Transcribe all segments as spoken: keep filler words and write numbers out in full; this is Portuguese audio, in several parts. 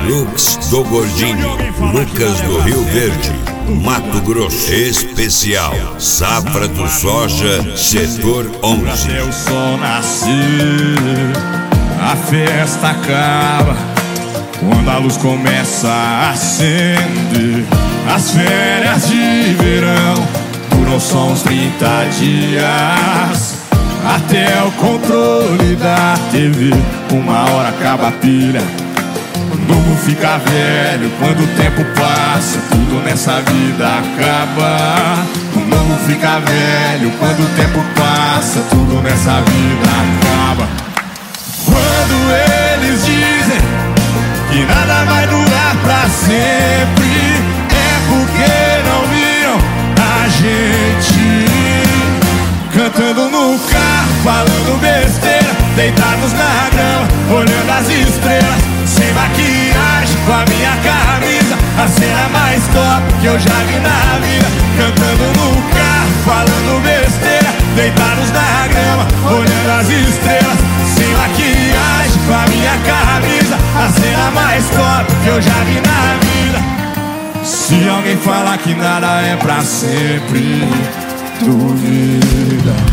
Lux do Gordinho, Lucas do Rio Verde, Mato Grosso. Especial Safra do Soja, Setor onze. Até o sol nascer, a festa acaba quando a luz começa a acender. As férias de verão duram só uns trinta dias, até o controle da T V. Uma hora acaba a pilha, o novo fica velho. Quando o tempo passa, tudo nessa vida acaba. O novo fica velho, quando o tempo passa, tudo nessa vida acaba. Quando eles dizem que nada vai durar pra sempre, é porque não viram a gente cantando no carro, falando besteira, deitados na grama, olhando as estrelas, sem maquiagem, com a minha camisa, a cena mais top que eu já vi na vida. Cantando no carro, falando besteira, deitados na grama, olhando as estrelas, sem maquiagem, com a minha camisa, a cena mais top que eu já vi na vida. Se alguém falar que nada é pra sempre, duvida.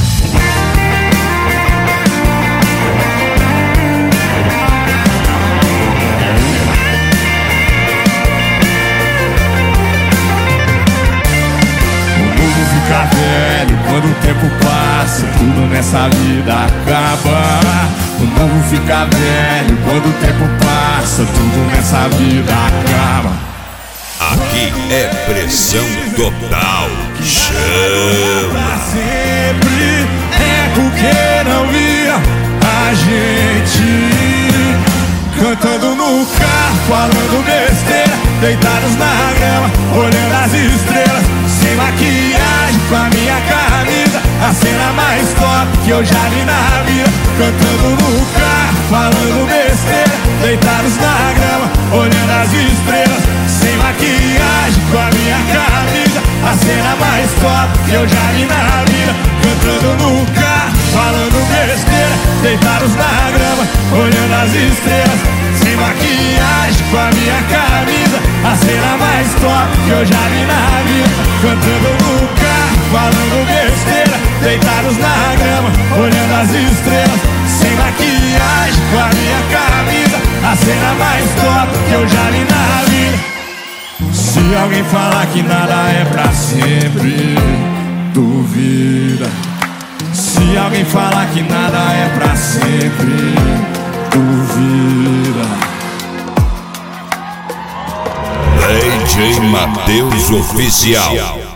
Fica velho, quando o tempo passa, tudo nessa vida acaba. O novo fica velho, quando o tempo passa, tudo nessa vida acaba. Aqui é pressão total, chama. Sempre é porque não via a gente cantando no carro, falando besteira, deitados na grama, olhando as estrelas, sem maquiagem, com a minha camisa, a cena mais top que eu já vi na vida. Cantando no carro, falando besteira, deitados na grama, olhando as estrelas, sem maquiagem, com a minha camisa, a cena mais top que eu já vi na vida. Cantando no carro, falando besteira, deitados na grama, olhando as estrelas, sem maquiagem, com a minha camisa, a cena mais top que eu já vi na vida. Cantando no carro, falando besteira, deitados na grama, olhando as estrelas, sem maquiagem, com a minha camisa, a cena mais top que eu já vi na vida. Se alguém falar que nada é pra sempre, duvida. Se alguém falar que nada é pra sempre, duvida. D J Matheus Oficial.